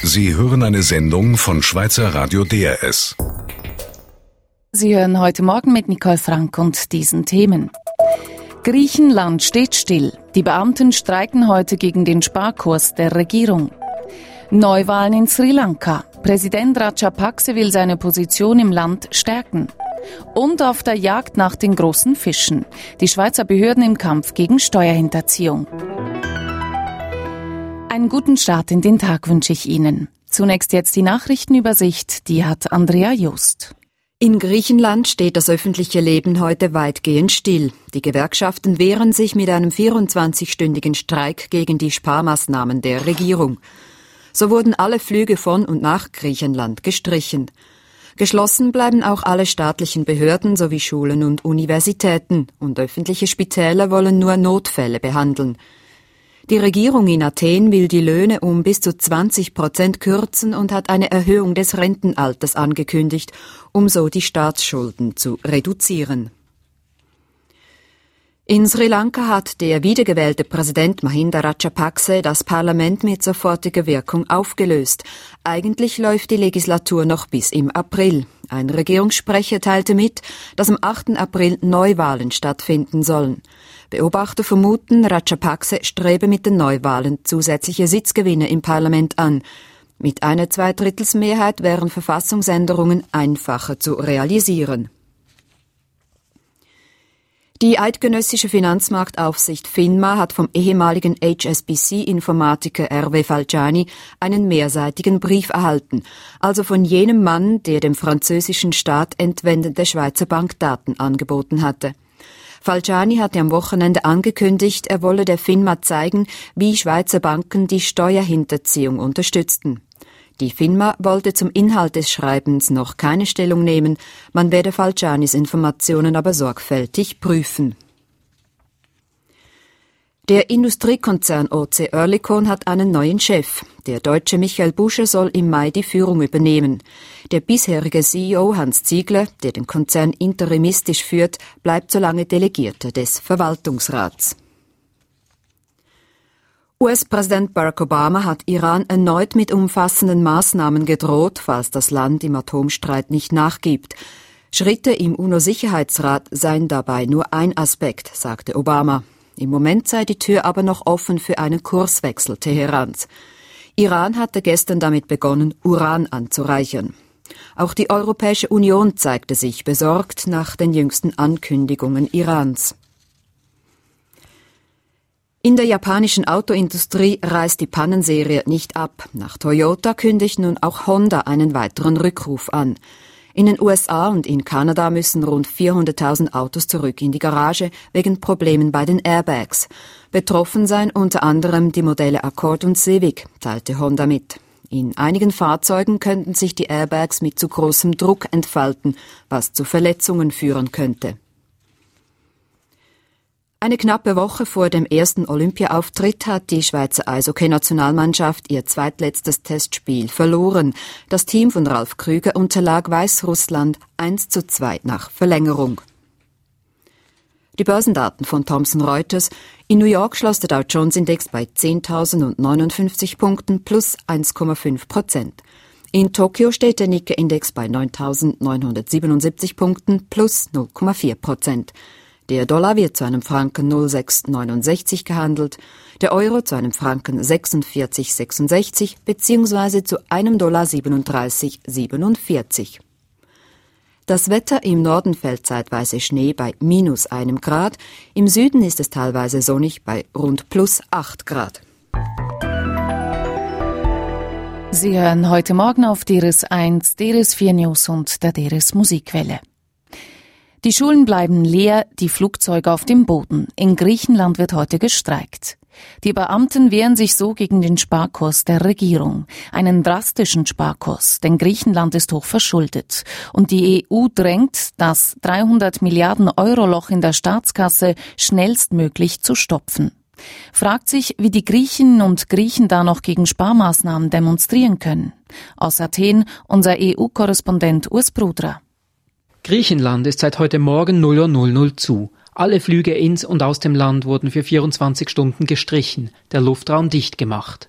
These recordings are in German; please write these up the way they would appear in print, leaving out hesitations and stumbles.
Sie hören eine Sendung von Schweizer Radio DRS. Sie hören heute Morgen mit Nicole Frank und diesen Themen. Griechenland steht still. Die Beamten streiken heute gegen den Sparkurs der Regierung. Neuwahlen in Sri Lanka. Präsident Rajapakse will seine Position im Land stärken. Und auf der Jagd nach den großen Fischen. Die Schweizer Behörden im Kampf gegen Steuerhinterziehung. Einen guten Start in den Tag wünsche ich Ihnen. Zunächst jetzt die Nachrichtenübersicht, die hat Andrea Just. In Griechenland steht das öffentliche Leben heute weitgehend still. Die Gewerkschaften wehren sich mit einem 24-stündigen Streik gegen die Sparmaßnahmen der Regierung. So wurden alle Flüge von und nach Griechenland gestrichen. Geschlossen bleiben auch alle staatlichen Behörden sowie Schulen und Universitäten, und öffentliche Spitäler wollen nur Notfälle behandeln. Die Regierung in Athen will die Löhne um bis zu 20% kürzen und hat eine Erhöhung des Rentenalters angekündigt, um so die Staatsschulden zu reduzieren. In Sri Lanka hat der wiedergewählte Präsident Mahinda Rajapakse das Parlament mit sofortiger Wirkung aufgelöst. Eigentlich läuft die Legislatur noch bis im April. Ein Regierungssprecher teilte mit, dass am 8. April Neuwahlen stattfinden sollen. Beobachter vermuten, Rajapakse strebe mit den Neuwahlen zusätzliche Sitzgewinne im Parlament an. Mit einer Zweidrittelsmehrheit wären Verfassungsänderungen einfacher zu realisieren. Die eidgenössische Finanzmarktaufsicht FINMA hat vom ehemaligen HSBC-Informatiker Hervé Falciani einen mehrseitigen Brief erhalten, also von jenem Mann, der dem französischen Staat entwendete Schweizer Bankdaten angeboten hatte. Falciani hatte am Wochenende angekündigt, er wolle der FINMA zeigen, wie Schweizer Banken die Steuerhinterziehung unterstützten. Die FINMA wollte zum Inhalt des Schreibens noch keine Stellung nehmen, man werde Falcianis Informationen aber sorgfältig prüfen. Der Industriekonzern OC Oerlikon hat einen neuen Chef. Der Deutsche Michael Buscher soll im Mai die Führung übernehmen. Der bisherige CEO Hans Ziegler, der den Konzern interimistisch führt, bleibt solange Delegierter des Verwaltungsrats. US-Präsident Barack Obama hat Iran erneut mit umfassenden Maßnahmen gedroht, falls das Land im Atomstreit nicht nachgibt. Schritte im UNO-Sicherheitsrat seien dabei nur ein Aspekt, sagte Obama. Im Moment sei die Tür aber noch offen für einen Kurswechsel Teherans. Iran hatte gestern damit begonnen, Uran anzureichern. Auch die Europäische Union zeigte sich besorgt nach den jüngsten Ankündigungen Irans. In der japanischen Autoindustrie reißt die Pannenserie nicht ab. Nach Toyota kündigt nun auch Honda einen weiteren Rückruf an. In den USA und in Kanada müssen rund 400.000 Autos zurück in die Garage wegen Problemen bei den Airbags. Betroffen seien unter anderem die Modelle Accord und Civic, teilte Honda mit. In einigen Fahrzeugen könnten sich die Airbags mit zu großem Druck entfalten, was zu Verletzungen führen könnte. Eine knappe Woche vor dem ersten Olympiaauftritt hat die Schweizer Eishockey-Nationalmannschaft ihr zweitletztes Testspiel verloren. Das Team von Ralf Krüger unterlag Weißrussland 1:2 nach Verlängerung. Die Börsendaten von Thomson Reuters. In New York schloss der Dow Jones Index bei 10.059 Punkten plus 1,5%. In Tokio steht der Nikkei-Index bei 9.977 Punkten plus 0,4%. Der Dollar wird zu einem Franken 0,669 gehandelt, der Euro zu einem Franken 46,66 bzw. zu einem Dollar 37,47. Das Wetter: im Norden fällt zeitweise Schnee bei -1 Grad, im Süden ist es teilweise sonnig bei rund +8 Grad. Sie hören heute Morgen auf DRS 1, DRS 4 News und der DRS Musikwelle. Die Schulen bleiben leer, die Flugzeuge auf dem Boden. In Griechenland wird heute gestreikt. Die Beamten wehren sich so gegen den Sparkurs der Regierung. Einen drastischen Sparkurs, denn Griechenland ist hoch verschuldet. Und die EU drängt, das 300 Milliarden Euro Loch in der Staatskasse schnellstmöglich zu stopfen. Fragt sich, wie die Griechinnen und Griechen da noch gegen Sparmaßnahmen demonstrieren können. Aus Athen unser EU-Korrespondent Urs Brudra. Griechenland ist seit heute Morgen 0:00 Uhr zu. Alle Flüge ins und aus dem Land wurden für 24 Stunden gestrichen, der Luftraum dicht gemacht.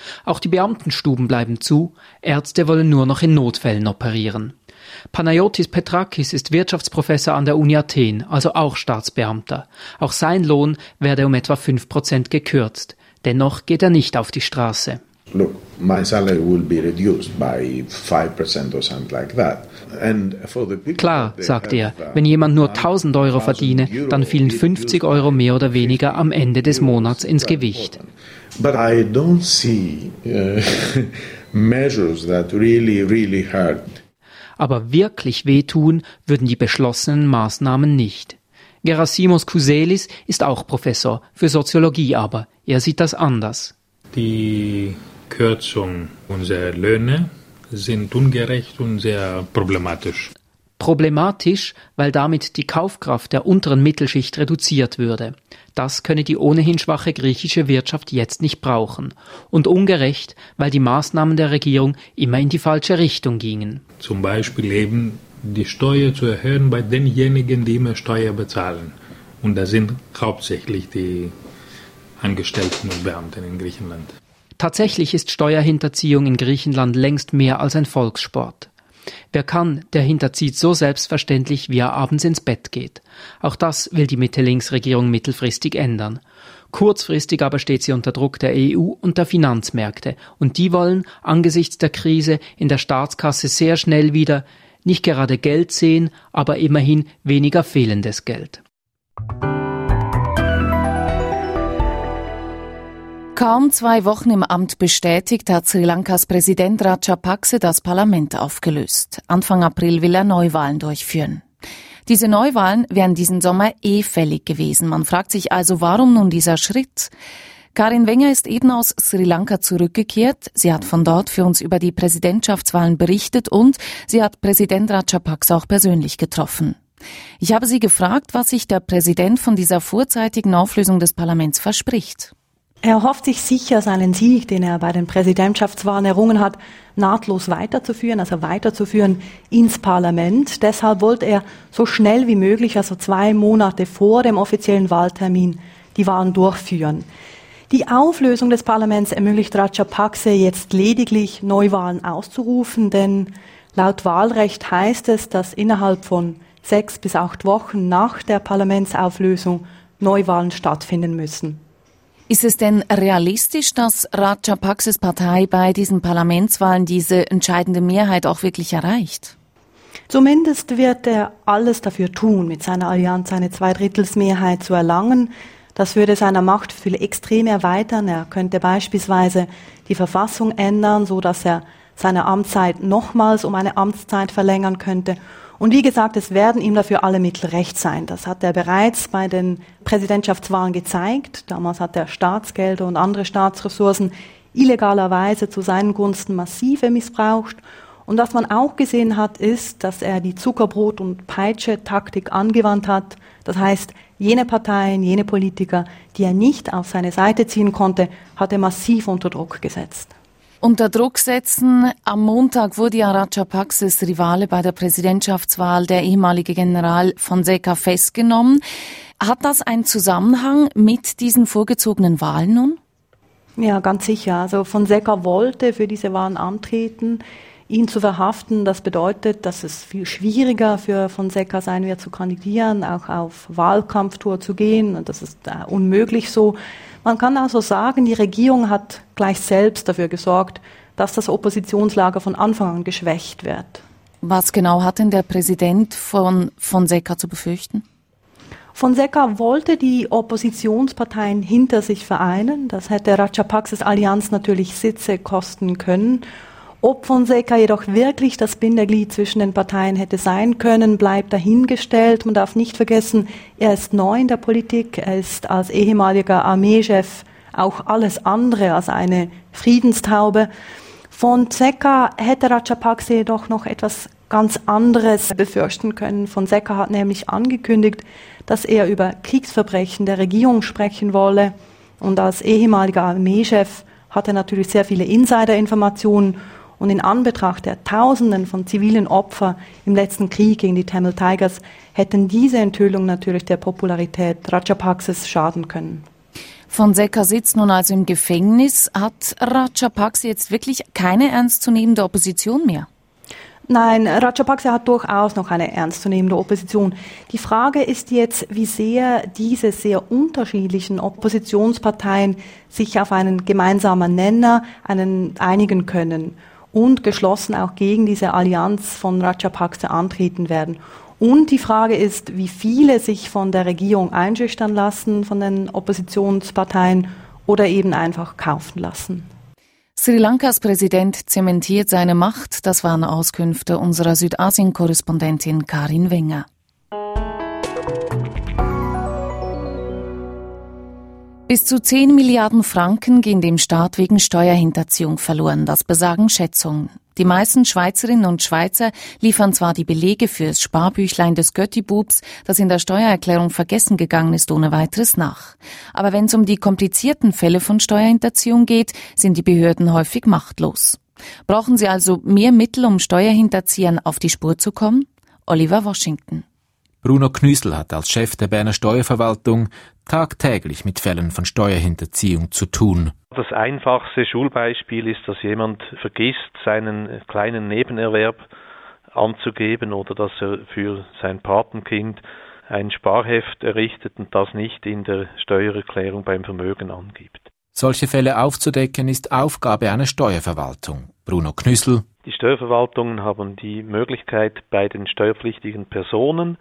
Auch die Beamtenstuben bleiben zu, Ärzte wollen nur noch in Notfällen operieren. Panayotis Petrakis ist Wirtschaftsprofessor an der Uni Athen, also auch Staatsbeamter. Auch sein Lohn werde um etwa 5% gekürzt. Dennoch geht er nicht auf die Straße. Look, my salary will be reduced by 5% or something like that. And for the people, klar, sagt er, wenn jemand nur 1.000 Euro verdiene, dann fielen 50 Euro mehr oder weniger am Ende des Monats ins Gewicht. But I don't see measures that really hurt. Aber wirklich wehtun würden die beschlossenen Maßnahmen nicht. Gerasimos Kouselis ist auch Professor, für Soziologie aber. Er sieht das anders. Die Kürzung unserer Löhne sind ungerecht und sehr problematisch. Problematisch, weil damit die Kaufkraft der unteren Mittelschicht reduziert würde. Das könne die ohnehin schwache griechische Wirtschaft jetzt nicht brauchen. Und ungerecht, weil die Maßnahmen der Regierung immer in die falsche Richtung gingen. Zum Beispiel eben die Steuer zu erhöhen bei denjenigen, die immer Steuer bezahlen. Und das sind hauptsächlich die Angestellten und Beamten in Griechenland. Tatsächlich ist Steuerhinterziehung in Griechenland längst mehr als ein Volkssport. Wer kann, der hinterzieht so selbstverständlich, wie er abends ins Bett geht. Auch das will die Mitte-Links-Regierung mittelfristig ändern. Kurzfristig aber steht sie unter Druck der EU und der Finanzmärkte. Und die wollen angesichts der Krise in der Staatskasse sehr schnell wieder nicht gerade Geld sehen, aber immerhin weniger fehlendes Geld. Kaum 2 Wochen im Amt bestätigt, hat Sri Lankas Präsident Rajapakse das Parlament aufgelöst. Anfang April will er Neuwahlen durchführen. Diese Neuwahlen wären diesen Sommer fällig gewesen. Man fragt sich also, warum nun dieser Schritt? Karin Wenger ist eben aus Sri Lanka zurückgekehrt. Sie hat von dort für uns über die Präsidentschaftswahlen berichtet und sie hat Präsident Rajapakse auch persönlich getroffen. Ich habe sie gefragt, was sich der Präsident von dieser vorzeitigen Auflösung des Parlaments verspricht. Er erhofft sich sicher, seinen Sieg, den er bei den Präsidentschaftswahlen errungen hat, nahtlos weiterzuführen ins Parlament. Deshalb wollte er so schnell wie möglich, also 2 Monate vor dem offiziellen Wahltermin, die Wahlen durchführen. Die Auflösung des Parlaments ermöglicht Rajapakse jetzt lediglich, Neuwahlen auszurufen, denn laut Wahlrecht heißt es, dass innerhalb von 6 bis 8 Wochen nach der Parlamentsauflösung Neuwahlen stattfinden müssen. Ist es denn realistisch, dass Rajapakses Partei bei diesen Parlamentswahlen diese entscheidende Mehrheit auch wirklich erreicht? Zumindest wird er alles dafür tun, mit seiner Allianz eine 2/3 zu erlangen. Das würde seine Machtfülle extrem erweitern. Er könnte beispielsweise die Verfassung ändern, so dass er seine Amtszeit nochmals um eine Amtszeit verlängern könnte. Und wie gesagt, es werden ihm dafür alle Mittel recht sein. Das hat er bereits bei den Präsidentschaftswahlen gezeigt. Damals hat er Staatsgelder und andere Staatsressourcen illegalerweise zu seinen Gunsten massive missbraucht. Und was man auch gesehen hat, ist, dass er die Zuckerbrot- und Peitsche-Taktik angewandt hat. Das heißt, jene Parteien, jene Politiker, die er nicht auf seine Seite ziehen konnte, hat er massiv unter Druck gesetzt. Unter Druck setzen. Am Montag wurde ja Rajapakses Rivale bei der Präsidentschaftswahl, der ehemalige General Fonseca, festgenommen. Hat das einen Zusammenhang mit diesen vorgezogenen Wahlen nun? Ja, ganz sicher. Also Fonseca wollte für diese Wahlen antreten. Ihn zu verhaften, das bedeutet, dass es viel schwieriger für Fonseca sein wird zu kandidieren, auch auf Wahlkampftour zu gehen. Und das ist unmöglich so. Man kann also sagen, die Regierung hat gleich selbst dafür gesorgt, dass das Oppositionslager von Anfang an geschwächt wird. Was genau hat denn der Präsident von Fonseca zu befürchten? Fonseca wollte die Oppositionsparteien hinter sich vereinen. Das hätte Rajapakses Allianz natürlich Sitze kosten können. Ob Fonseca jedoch wirklich das Bindeglied zwischen den Parteien hätte sein können, bleibt dahingestellt. Man darf nicht vergessen, er ist neu in der Politik. Er ist als ehemaliger Armeechef auch alles andere als eine Friedenstaube. Fonseca hätte Rajapakse jedoch noch etwas ganz anderes befürchten können. Fonseca hat nämlich angekündigt, dass er über Kriegsverbrechen der Regierung sprechen wolle. Und als ehemaliger Armeechef hat er natürlich sehr viele Insiderinformationen. Und in Anbetracht der Tausenden von zivilen Opfern im letzten Krieg gegen die Tamil Tigers hätten diese Enthüllungen natürlich der Popularität Rajapakses schaden können. Fonseca sitzt nun also im Gefängnis. Hat Rajapakse jetzt wirklich keine ernstzunehmende Opposition mehr? Nein, Rajapakse hat durchaus noch eine ernstzunehmende Opposition. Die Frage ist jetzt, wie sehr diese sehr unterschiedlichen Oppositionsparteien sich auf einen gemeinsamen Nenner einigen können und geschlossen auch gegen diese Allianz von Rajapakse antreten werden. Und die Frage ist, wie viele sich von der Regierung einschüchtern lassen, von den Oppositionsparteien oder eben einfach kaufen lassen. Sri Lankas Präsident zementiert seine Macht. Das waren Auskünfte unserer Südasien-Korrespondentin Karin Wenger. Bis zu 10 Milliarden Franken gehen dem Staat wegen Steuerhinterziehung verloren, das besagen Schätzungen. Die meisten Schweizerinnen und Schweizer liefern zwar die Belege fürs Sparbüchlein des Göttibubs, das in der Steuererklärung vergessen gegangen ist, ohne weiteres nach. Aber wenn es um die komplizierten Fälle von Steuerhinterziehung geht, sind die Behörden häufig machtlos. Brauchen sie also mehr Mittel, um Steuerhinterziehern auf die Spur zu kommen? Oliver Washington. Bruno Knüssel hat als Chef der Berner Steuerverwaltung tagtäglich mit Fällen von Steuerhinterziehung zu tun. Das einfachste Schulbeispiel ist, dass jemand vergisst, seinen kleinen Nebenerwerb anzugeben oder dass er für sein Patenkind ein Sparheft errichtet und das nicht in der Steuererklärung beim Vermögen angibt. Solche Fälle aufzudecken ist Aufgabe einer Steuerverwaltung. Bruno Knüssel. Die Steuerverwaltungen haben die Möglichkeit, bei den steuerpflichtigen Personen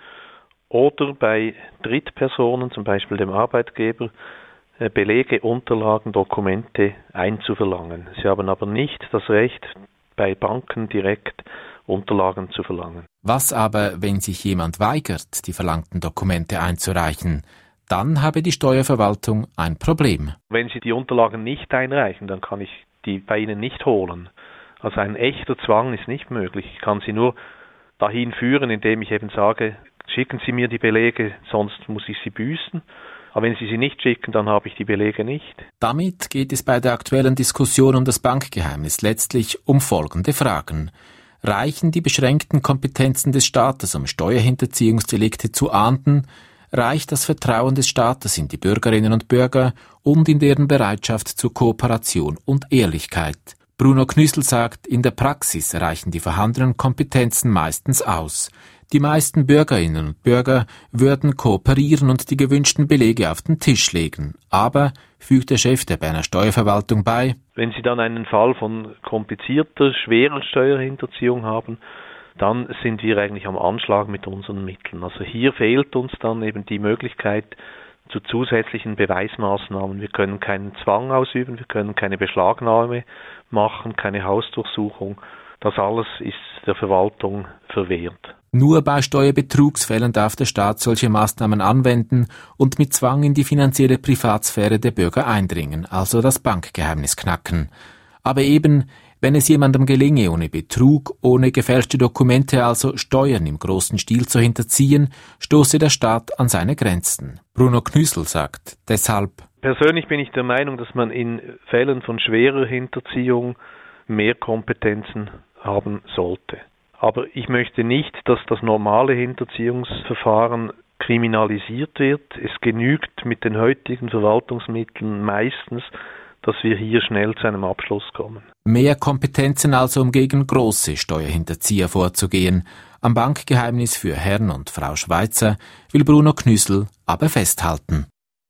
oder bei Drittpersonen, zum Beispiel dem Arbeitgeber, Belege, Unterlagen, Dokumente einzuverlangen. Sie haben aber nicht das Recht, bei Banken direkt Unterlagen zu verlangen. Was aber, wenn sich jemand weigert, die verlangten Dokumente einzureichen? Dann habe die Steuerverwaltung ein Problem. Wenn Sie die Unterlagen nicht einreichen, dann kann ich die bei Ihnen nicht holen. Also ein echter Zwang ist nicht möglich. Ich kann Sie nur dahin führen, indem ich eben sage, schicken Sie mir die Belege, sonst muss ich sie büßen. Aber wenn Sie sie nicht schicken, dann habe ich die Belege nicht. Damit geht es bei der aktuellen Diskussion um das Bankgeheimnis letztlich um folgende Fragen. Reichen die beschränkten Kompetenzen des Staates, um Steuerhinterziehungsdelikte zu ahnden? Reicht das Vertrauen des Staates in die Bürgerinnen und Bürger und in deren Bereitschaft zur Kooperation und Ehrlichkeit? Bruno Knüssel sagt, in der Praxis reichen die vorhandenen Kompetenzen meistens aus. Die meisten Bürgerinnen und Bürger würden kooperieren und die gewünschten Belege auf den Tisch legen. Aber, fügt der Chef der Berner Steuerverwaltung bei, wenn Sie dann einen Fall von komplizierter, schwerer Steuerhinterziehung haben, dann sind wir eigentlich am Anschlag mit unseren Mitteln. Also hier fehlt uns dann eben die Möglichkeit zu zusätzlichen Beweismaßnahmen. Wir können keinen Zwang ausüben, wir können keine Beschlagnahme machen, keine Hausdurchsuchung. Das alles ist der Verwaltung verwehrt. Nur bei Steuerbetrugsfällen darf der Staat solche Maßnahmen anwenden und mit Zwang in die finanzielle Privatsphäre der Bürger eindringen, also das Bankgeheimnis knacken. Aber eben, wenn es jemandem gelinge, ohne Betrug, ohne gefälschte Dokumente, also Steuern im großen Stil zu hinterziehen, stoße der Staat an seine Grenzen. Bruno Knüssel sagt deshalb: Persönlich bin ich der Meinung, dass man in Fällen von schwerer Hinterziehung mehr Kompetenzen haben sollte. Aber ich möchte nicht, dass das normale Hinterziehungsverfahren kriminalisiert wird. Es genügt mit den heutigen Verwaltungsmitteln meistens, dass wir hier schnell zu einem Abschluss kommen. Mehr Kompetenzen also, um gegen große Steuerhinterzieher vorzugehen. Am Bankgeheimnis für Herrn und Frau Schweizer will Bruno Knüssel aber festhalten.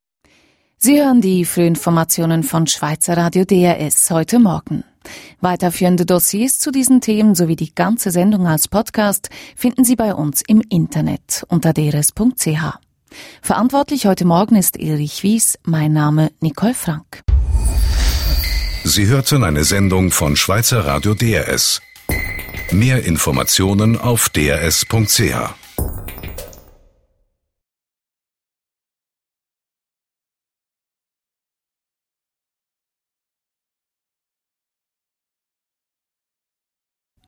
Sie hören die Frühinformationen von Schweizer Radio DRS heute Morgen. Weiterführende Dossiers zu diesen Themen sowie die ganze Sendung als Podcast finden Sie bei uns im Internet unter drs.ch. Verantwortlich heute Morgen ist Erich Wies, mein Name Nicole Frank. Sie hörten eine Sendung von Schweizer Radio DRS. Mehr Informationen auf drs.ch.